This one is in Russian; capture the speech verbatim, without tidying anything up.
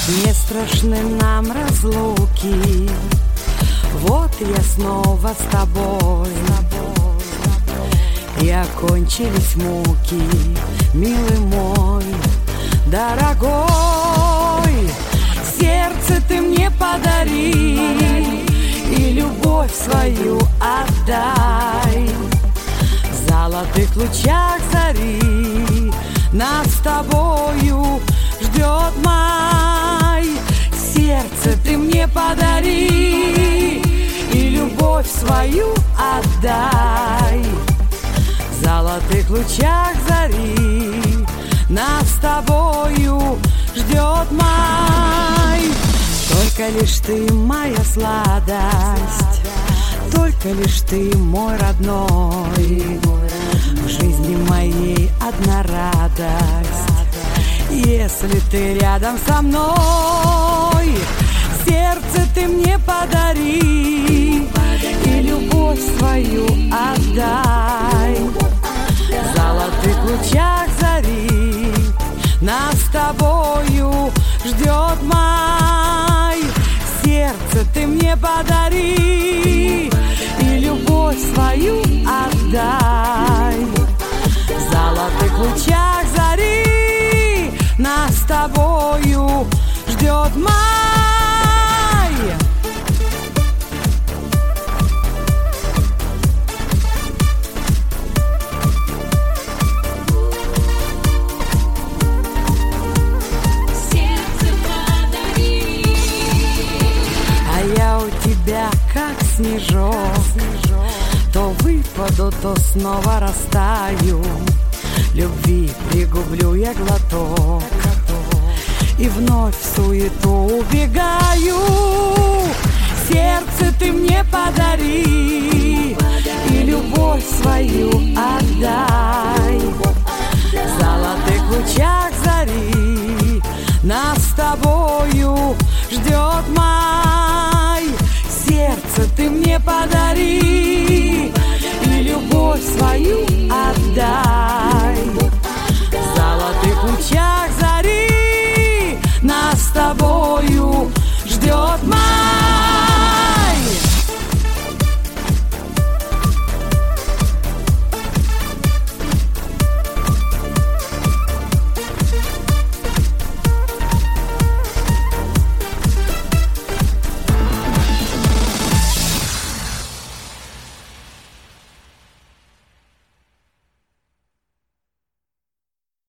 Не страшны нам разлуки, вот я снова с тобой, и окончились муки, милый мой, дорогой. Сердце ты мне подари и любовь свою отдай. В золотых лучах зари нас с тобою ждет май. Сердце ты мне подари и любовь свою отдай. В золотых лучах зари нас с тобою ждет май. Только лишь ты моя сладость, только лишь ты мой родной. В жизни моей одна радость, если ты рядом со мной. Сердце ты мне подари и любовь свою отдай. В золотых лучах зари нас с тобою ждет май. Сердце ты мне подари и любовь свою отдай. В золотых лучах зари нас с тобою ждет май. Как снежок, то выпаду, то снова растаю. Любви пригублю я глоток и вновь в суету убегаю. Сердце ты мне подари и любовь свою отдай. В золотых лучах зари нас с тобою ждет май. Сердце ты мне подари и любовь свою отдай.